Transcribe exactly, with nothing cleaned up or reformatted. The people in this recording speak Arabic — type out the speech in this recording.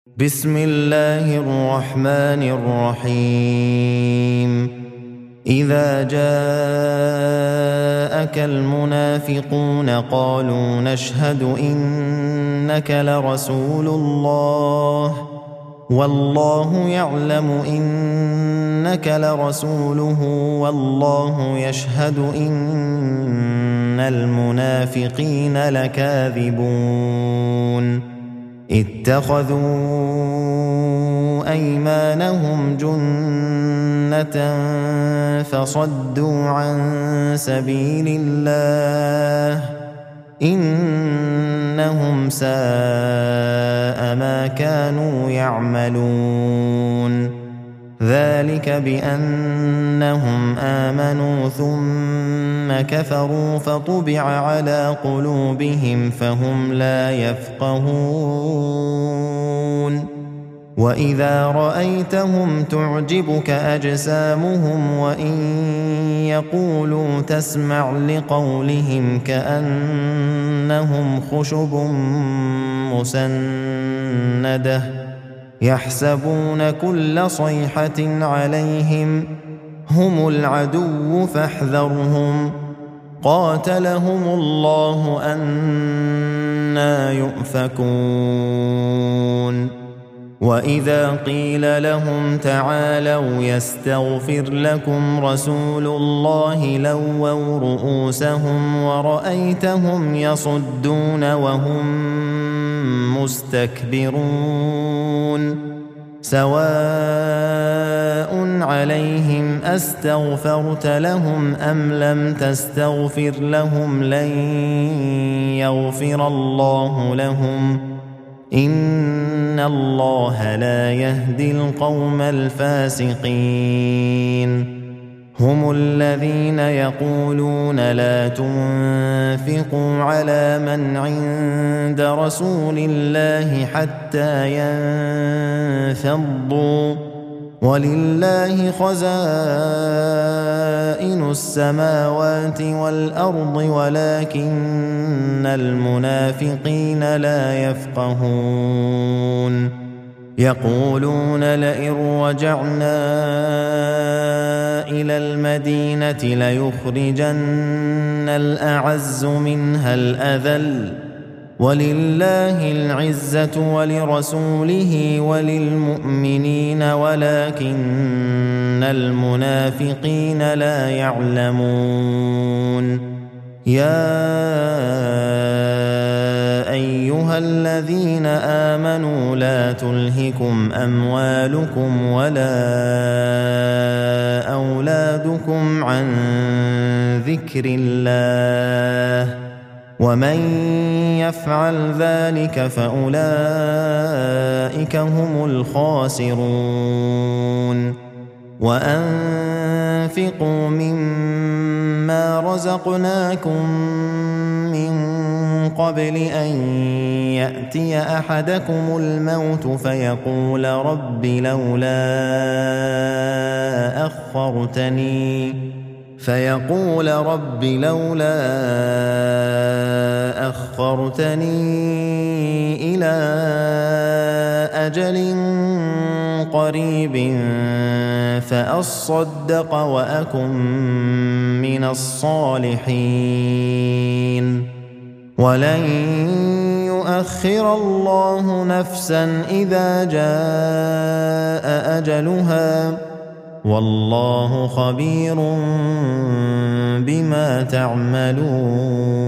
بسم الله الرحمن الرحيم إذا جاءك المنافقون قالوا نشهد إنك لرسول الله والله يعلم إنك لرسوله والله يشهد إن المنافقين لكاذبون اتخذوا أيمانهم جنة فصدوا عن سبيل الله إنهم ساء ما كانوا يعملون ذلك بأنهم آمنوا ثم كفروا فطبع على قلوبهم فهم لا يفقهون وإذا رأيتهم تعجبك أجسامهم وإن يقولوا تسمع لقولهم كأنهم خشب مسندة يحسبون كل صيحة عليهم هم العدو فاحذرهم قاتلهم الله أنى يؤفكون وإذا قيل لهم تعالوا يستغفر لكم رسول الله لووا رؤوسهم ورأيتهم يصدون وهم مستكبرون سواء عليهم أستغفرت لهم أم لم تستغفر لهم لن يغفر الله لهم إن الله لا يهدي القوم الفاسقين هم الذين يقولون لا تنفقوا على من عند رسول الله حتى ينفضوا ولله خزائن السماوات والأرض ولكن المنافقين لا يفقهون يقولون لئن رجعنا إلى المدينة ليخرجن الأعز منها الأذل ولله العزة ولرسوله وللمؤمنين ولكن المنافقين لا يعلمون يا أيها الذين آمنوا لا تلهكم أموالكم ولا أولادكم عن ذكر الله ومن يفعل ذلك فأولئك هم الخاسرون وأنفقوا مما رزقناكم من قبل أن يأتي أحدكم الموت فيقول رب لولا أخرتني فيقول رب لولا أخرتني إلى أجل قريب فأصدق وأكن من الصالحين ولن يؤخر الله نفسا إذا جاء أجلها والله خبير بما تعملون